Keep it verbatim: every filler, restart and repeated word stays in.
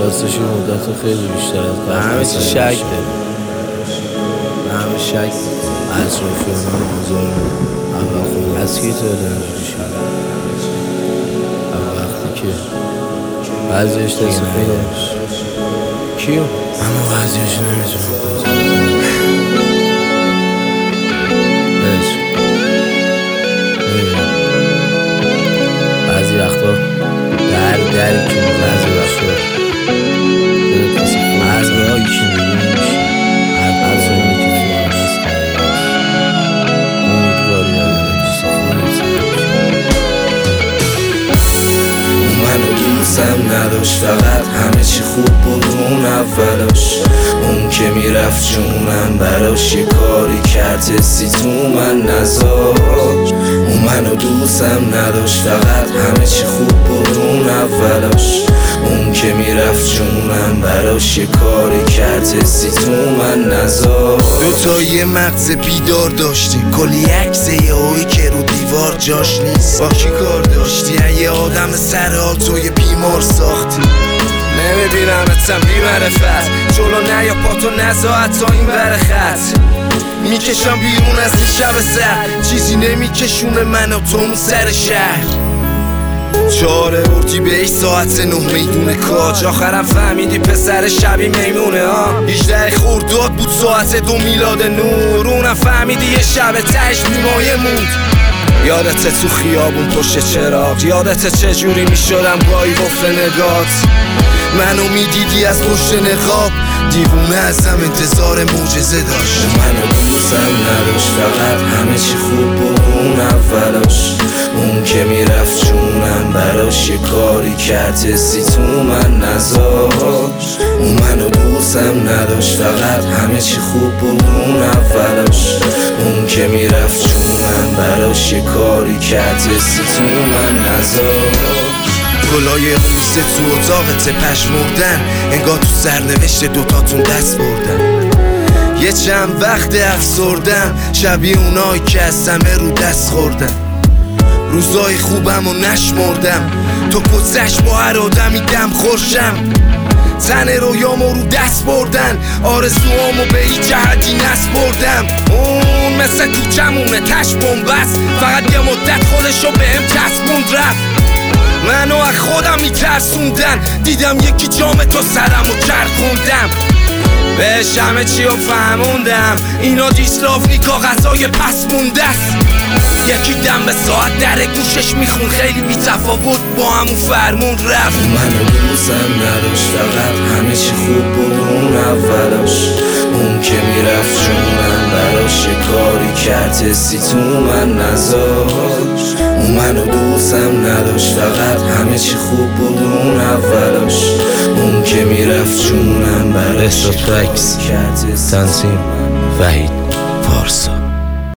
راستش این مدت خیلی بیشتر از به همه چی شک داری، به همه شک اطرافیان هم آزار اول خود از کی تو اینجوری شد؟ اول وقتی که بعضیش دست خودش کیو؟ اما بعضیش نمیتونم بازم بهش میبینم بعضی وقتا در دری که بعضی وقتا دلت مثل خود بعضی هایی که میبینیش هر پرسانی که تو آن هست قریب هست امیدواری نداره مثل خودت منو دوستم نداشت، فقط همه چی خوب بود اون اولاش. اون که میرفت جونم براش یه کاری کرد حسی تو من نذاشت. اون منو دوستم نداشت، فقط همه چی خوب بود اون اولاش. اون که میرفت جونم براش یه کاری کرد حسی تو من نذاشت. دوتایی مغز بیدار داشتیم، کلی عکس یه هایی که رو دیوار جاش نیست. با کی کار داشتی؟ یه آدم سرحال توی بیمار ساختی. نمیبینمتم بی معرفت، جلو نیا پاتو نزاعت تا این بر خط. میکشم بیرون از شب سر، چیزی نمیکشونه من و تو اون سر شهر. چهار اردی به ساعت نه میدون کاج، آخرم فهمیدی پسر شبی میمونه ها. هجده خرداد بود ساعت دو میلاد نور، اونم فهمیدی یه شب تش بیمایه موند. یادت تو خیابون پشت چراغ، یادت چجوری میشدم گاهی وفل نگات. منو میدیدی از پشت نقاب، دیوونه ازم انتظار معجزه داشت. منو دوستم نداشت، فقط همه چی خوب بود اون اولاش. اون که میرفت جونم براش یه کاری کرد حسی تو من نذاشت. اون منو دوستم نداشت، فقط همه چی خوب بود اون اولاش. اون که میرفت جونم براش یه کاری کرد حسی تو من نذاشت. گلای روسه تو اتاقت پشمردن، انگار تو سرنوشت دوتاتون دست بردن. یه چند وقت افسردم، شبیه اونایی که از همه رو دست خوردن. روزای خوبم و نشمردم، تو کسش با هر آدمی دم خورشم. تن رویامو رو دست بردن، آرزوامو به هیچ جهتی نسپردم. اون مثل تو جمونه تش بومبست، فقط یه مدت خودشو بهم چسبوند رفت. منو از خودم میترسوندن، دیدم یکی جام تو سرمو چرخوندم. بهش همه چی رو فهموندم، اینا دیسلافنی کاغذای پس موندست. یکی دم به ساعت در گوشش میخون، خیلی بی‌تفاوت با همون فرمون رفت. منو دوستم نداشت، فقط همه چی خوب بود اون اولاش. اون که میرفت جونم براش یه کاری کرد حسی تو من نذاشت. اون منو دوستم نداشت، فقط همه چی خوب بود اون اولاش. اون که میرفت جونم براش یه کاری کرد حسی تو من نذاشت. تنظیم وحید پارسا.